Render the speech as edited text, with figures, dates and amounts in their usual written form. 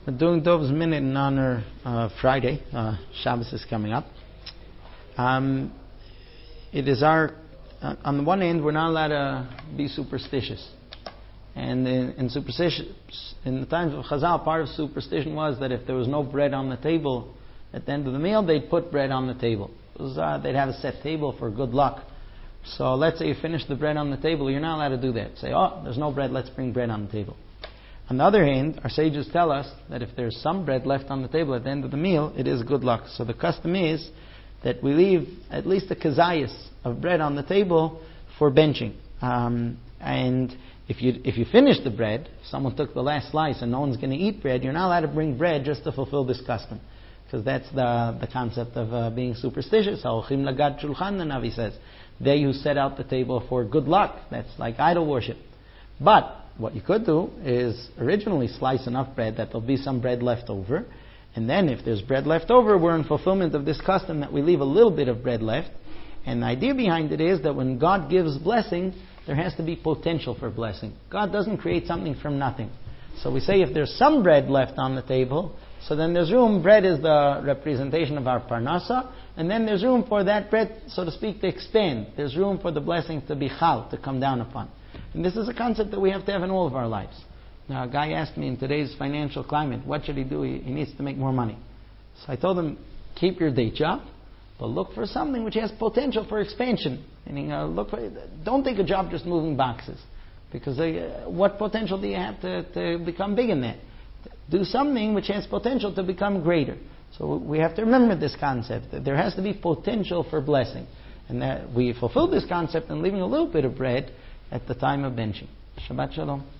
We're doing Dov's Minute in honor of Friday. Shabbos is coming up. It is our... on the one hand, we're not allowed to be superstitious. And in superstition, in the times of Chazal, part of superstition was that if there was no bread on the table at the end of the meal, they'd put bread on the table. They'd have a set table for good luck. So let's say you finish the bread on the table, you're not allowed to do that. Say, oh, there's no bread, let's bring bread on the table. On the other hand, our sages tell us that if there's some bread left on the table at the end of the meal, it is good luck. So the custom is that we leave at least a kazayas of bread on the table for benching. And if you finish the bread, if someone took the last slice and no one's going to eat bread, you're not allowed to bring bread just to fulfill this custom. Because that's the concept of being superstitious. Ha'olchim lagad shulchan, the Navi says. They who set out the table for good luck. That's like idol worship. But what you could do is originally slice enough bread that there'll be some bread left over. And then if there's bread left over, we're in fulfillment of this custom that we leave a little bit of bread left. And the idea behind it is that when God gives blessing, there has to be potential for blessing. God doesn't create something from nothing. So we say if there's some bread left on the table, so then there's room. Bread is the representation of our parnasa, and then there's room for that bread, so to speak, to expand. There's room for the blessing to be chal, to come down upon. And this is a concept that we have to have in all of our lives. Now, a guy asked me in today's financial climate, what should he do? He needs to make more money. So I told him, keep your day job, but look for something which has potential for expansion. Meaning, don't take a job just moving boxes. Because what potential do you have to become big in that? Do something which has potential to become greater. So we have to remember this concept, that there has to be potential for blessing. And that we fulfill this concept in leaving a little bit of bread at the time of benching. Shabbat Shalom.